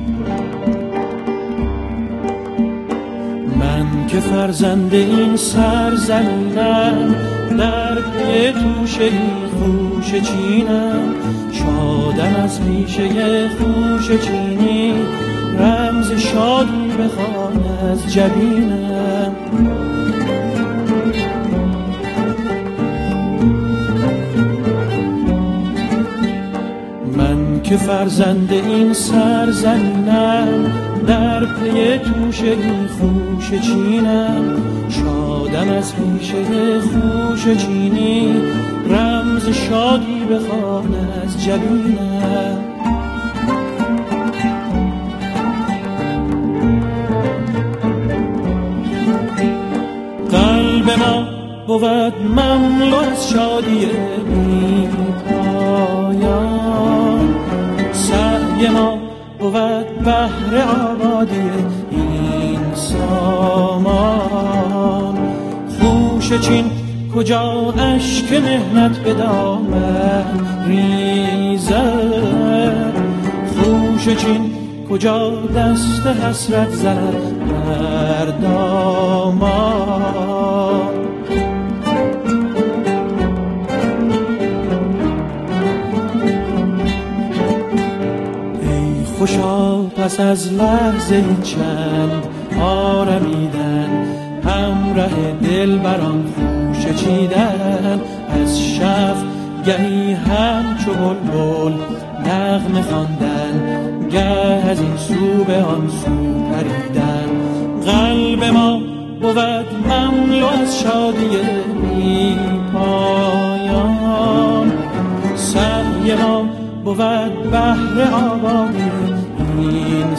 من که فرزند این سرزمینم، در پی توشه این خوشه چینم، شادم از ریشه خوشه چینی، رمز شادی بخوان از جبینم. من که فرزند این سرزمینم، در پی توشه این خوشه چینم، شادم از ریشه خوشه چینی، رمز شادی بخوان از جبینم. قلب ما بود مملو از شادی بی پایان، سعی ما بود بهر آبادی این سامان. خوشه چین کجا اشک مهنت به دامن ریزد، خوشه چین کجا دست حسرت زند بر دامان. ای خوشا پس از لحظه چند آرمیدن، همراه دل بران خوشه چیدن، از شف گهی همچو بلبل نغمه خواندن، گه از این سو به آن سو پریدن. قلب ما بود مملو از شادی بی پایان، سعی ما بود بهر آبادی این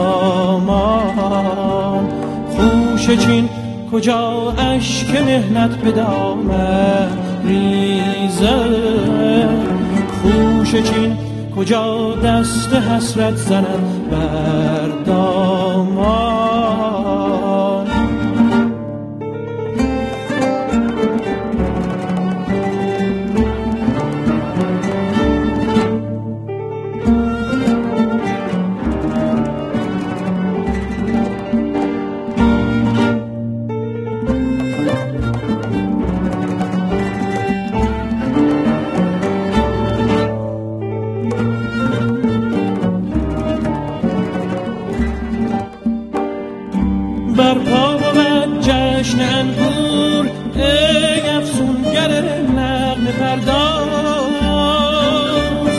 سامان. خوشه چین کجا اشک مهنت به دامن ریزد، خوشه چین کجا دست حسرت زند بر دامان. برپا بود جشن انگور، ای افسونگر نغمه پرداز.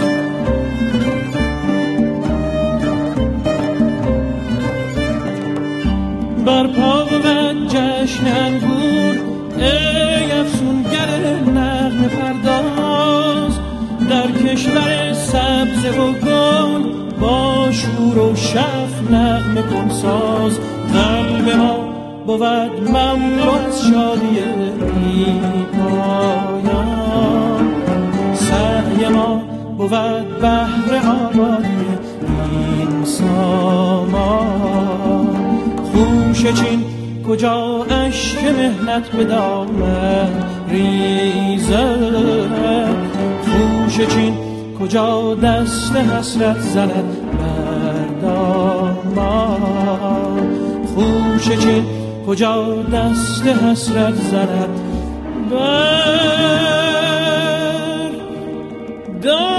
برپا بود جشن انگور، ای افسونگر نغمه پرداز. در کشور سبز و گل با شور و شف نغمه کن ساز. قلب ما بود مملو از شادی بی پایان، سعی ما بود بهر آبادی این سامان. خوشه چین کجا اشک مهنت به دامن ریزد، خوشه چین کجا دست حسرت زند بر دامان. خوشه چین کجا دست حسرت زند بر دامان.